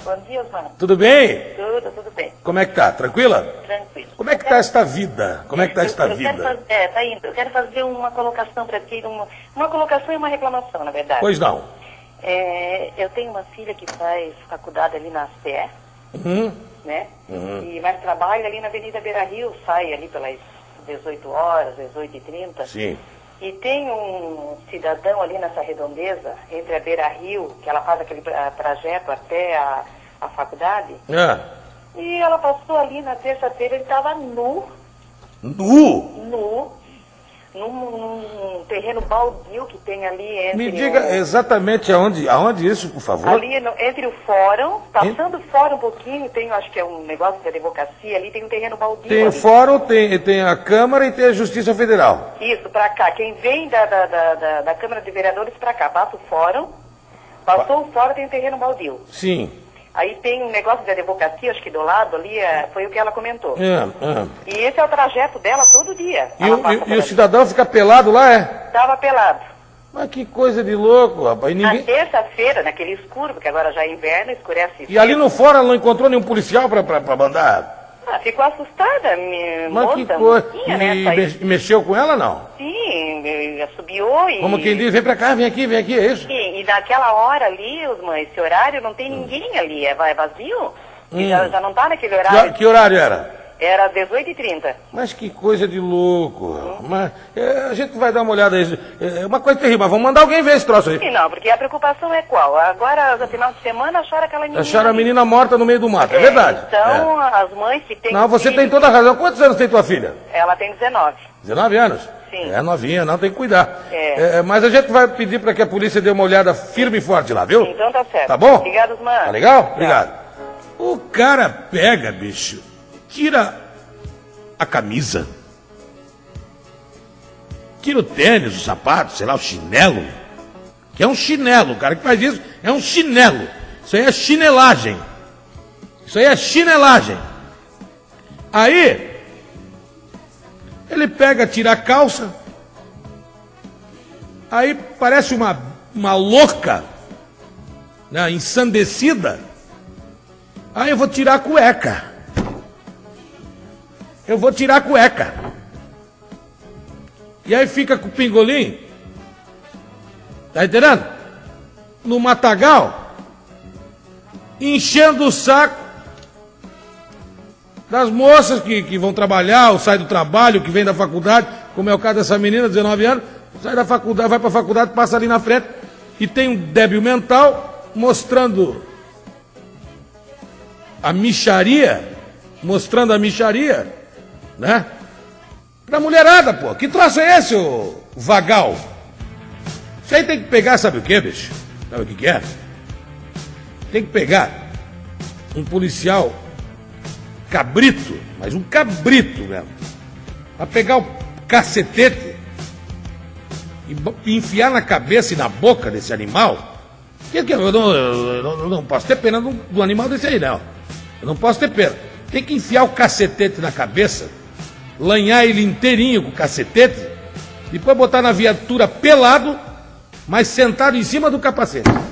Bom dia, Osmar. Tudo bem? Tudo bem. Como é que tá? Tranquila? Tranquilo. Como é que tá esta vida? Como é que tá esta vida? Tá indo. Eu quero fazer uma colocação para ti, uma colocação e uma reclamação, na verdade. Pois não. Eu tenho uma filha que faz faculdade ali na CE, né? Mas trabalha ali na Avenida Beira Rio, sai ali pelas 18 horas, 18h30. Sim. E tem um cidadão ali nessa redondeza, entre a Beira Rio, que ela faz aquele trajeto até a faculdade. E ela passou ali na terça-feira, ele estava nu. Nu? Num terreno baldio que tem ali entre... Me diga exatamente aonde isso, por favor? Ali entre o fórum, passando o fórum um pouquinho, tem, acho que é um negócio da advocacia ali, tem um terreno baldio. Tem o fórum, tem a Câmara e tem a Justiça Federal. Isso, pra cá. Quem vem da Câmara de Vereadores pra cá, passa o fórum, passou o fórum, tem um terreno baldio. Sim. Aí tem um negócio de advocacia, acho que do lado ali, foi o que ela comentou. E esse é o trajeto dela todo dia. E o cidadão fica pelado lá, é? Estava pelado. Mas que coisa de louco, rapaz. Na terça-feira, naquele escuro, porque agora já é inverno, escurece. E ali no fora ela não encontrou nenhum policial pra mandar? Ficou assustada, Mas que coisa. E mexeu com ela, não? Sim, assobiou e... Como quem diz, vem pra cá, vem aqui, é isso? Sim, e naquela hora ali, Osman, esse horário, não tem ninguém ali, é vazio. E já não tá naquele horário. Que horário era? Era 18h30. Mas que coisa de louco. Mas, a gente vai dar uma olhada aí. É uma coisa terrível, mas vamos mandar alguém ver esse troço aí. Sim, não, porque a preocupação é qual? Agora, no final de semana, acharam aquela menina... Acharam a menina morta no meio do mato, é verdade. Então, as mães que têm... Não, você tem toda a razão. Quantos anos tem tua filha? Ela tem 19. 19 anos? Sim. É novinha, não, tem que cuidar. Mas a gente vai pedir para que a polícia dê uma olhada firme e forte lá, viu? Então tá certo. Tá bom? Obrigado, mano. Tá legal? Obrigado. O cara pega, bicho, tira a camisa, tira o tênis, o sapato, sei lá, o chinelo, que é um chinelo, o cara que faz isso é um chinelo. Isso aí é chinelagem. Aí, ele pega, tira a calça, aí parece uma louca, né, ensandecida. Aí eu vou tirar a cueca. E aí fica com o pingolim, tá entendendo? No matagal, enchendo o saco das moças que vão trabalhar, ou saem do trabalho, que vem da faculdade, como é o caso dessa menina, 19 anos, sai da faculdade, vai pra faculdade, passa ali na frente, e tem um débil mental, mostrando a mixaria, né? Pra mulherada, pô. Que troço é esse, ô vagal? Isso aí tem que pegar, sabe o que, bicho? Sabe o que é? Tem que pegar um policial cabrito, mas um cabrito mesmo, pra pegar o cacetete e enfiar na cabeça e na boca desse animal. Eu não posso ter pena do animal desse aí, não. Eu não posso ter pena. Tem que enfiar o cacetete na cabeça, lanhar ele inteirinho com o cacetete, depois botar na viatura pelado, mas sentado em cima do capacete.